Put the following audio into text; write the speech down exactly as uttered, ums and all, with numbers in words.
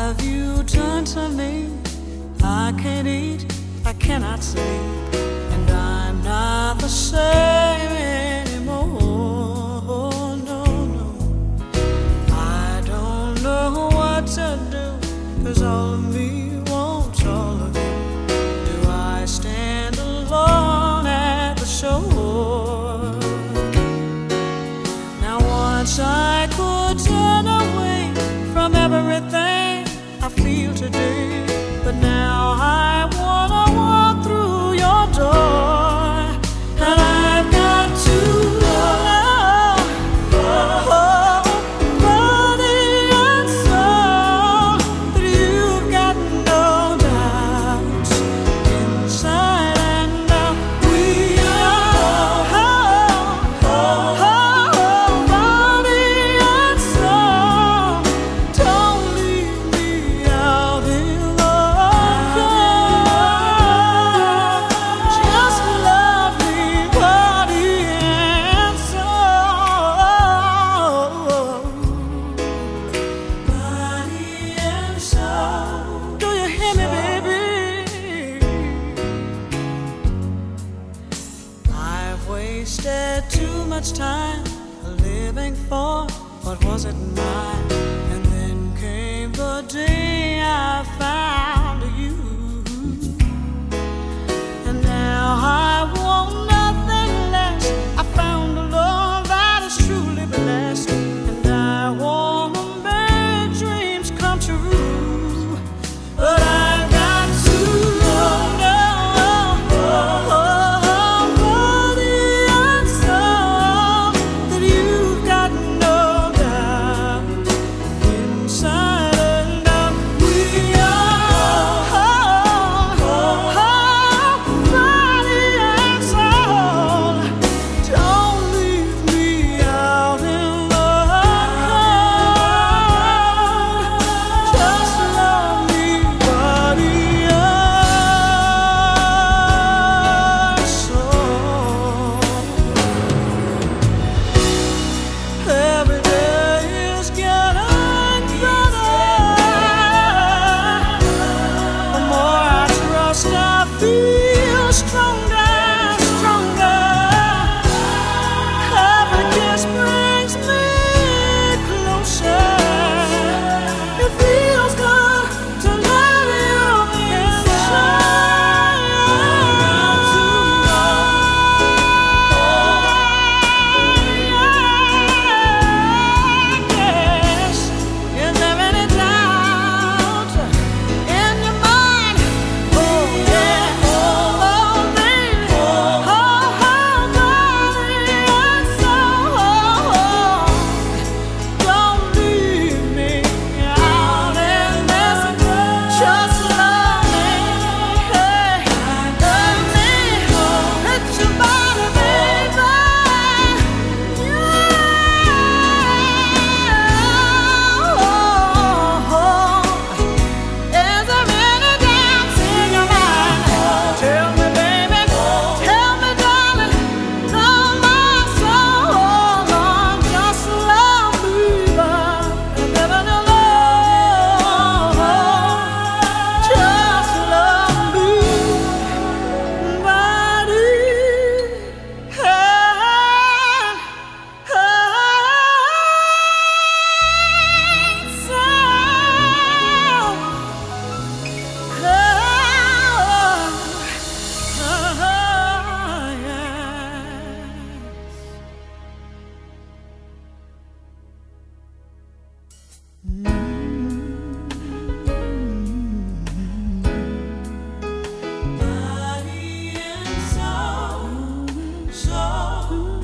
have you done to me? I can't eat, I cannot sleep, and I'm not the same anymore. No, no, I don't know what to do, 'cause all of me wants all of you. Do I stand alone at the shore? Now once I could turn away from everything I feel today, but now I wanna walk through your door, and I've got to know, oh, body and soul, that you've got no doubts inside and out. We are, oh, oh, oh, body and soul. Don't leave me out in the cold. Just love me, body and soul. Body and soul. Do you hear me, baby? I've wasted too much time living for what wasn't mine, and then came the day